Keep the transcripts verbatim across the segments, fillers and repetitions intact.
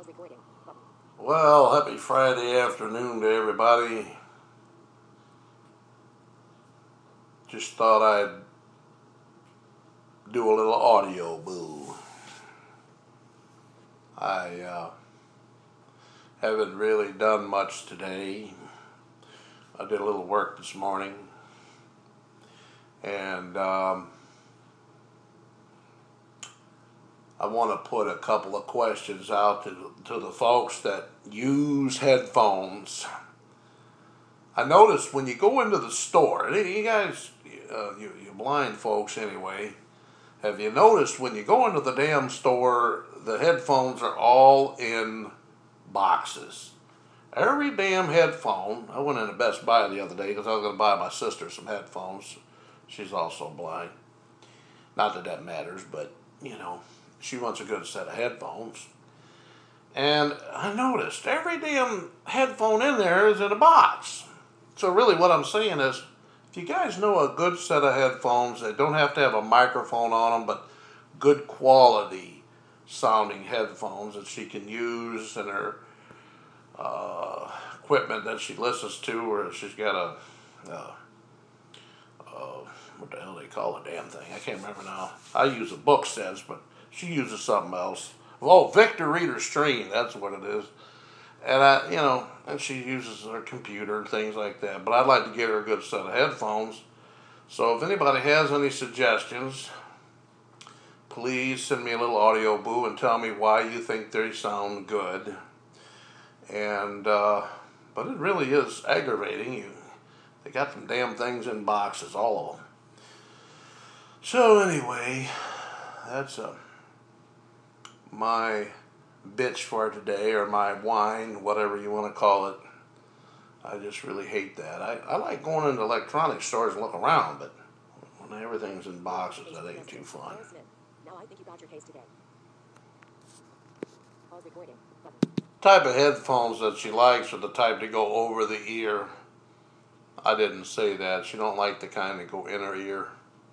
Well, happy Friday afternoon to everybody. Just thought I'd do a little audio boo. I uh, haven't really done much today. I did a little work this morning, and um, I want to put a couple of questions out to, to the folks that use headphones. I noticed when you go into the store, and you guys, uh, you, you blind folks anyway, have you noticed when you go into the damn store, the headphones are all in boxes? Every damn headphone. I went into Best Buy the other day because I was going to buy my sister some headphones. She's also blind. Not that that matters, but, you know, she wants a good set of headphones. And I noticed every damn headphone in there is in a box. So really what I'm saying is, if you guys know a good set of headphones, they don't have to have a microphone on them, but good quality sounding headphones that she can use in her uh, equipment that she listens to, or she's got a, uh, uh, what the hell do they call the damn thing? I can't remember now. I use a book sense, but she uses something else. Oh, Victor Reader Stream, that's what it is. And I, you know, and she uses her computer and things like that. But I'd like to get her a good set of headphones. So if anybody has any suggestions, please send me a little audio boo and tell me why you think they sound good. And uh, but it really is aggravating. You, they got them damn things in boxes, all of them. So anyway, that's a. Uh, my bitch for today, or my whine, whatever you want to call it. I just really hate that. I, I like going into electronic stores and look around, but when everything's in boxes, that ain't too fun. Type of headphones that she likes are the type to go over the ear. I didn't say that. She don't like the kind that go in her ear.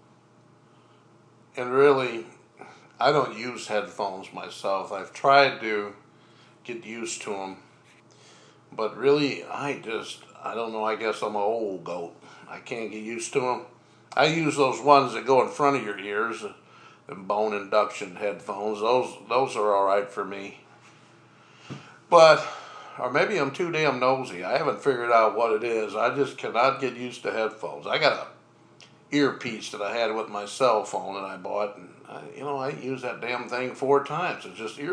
And really, I don't use headphones myself. I've tried to get used to them. But really, I just, I don't know, I guess I'm an old goat. I can't get used to them. I use those ones that go in front of your ears, the bone induction headphones. Those, those are all right for me. But, or maybe I'm too damn nosy. I haven't figured out what it is. I just cannot get used to headphones. I got a earpiece that I had with my cell phone that I bought, and I, you know, I used that damn thing four times. It's just ear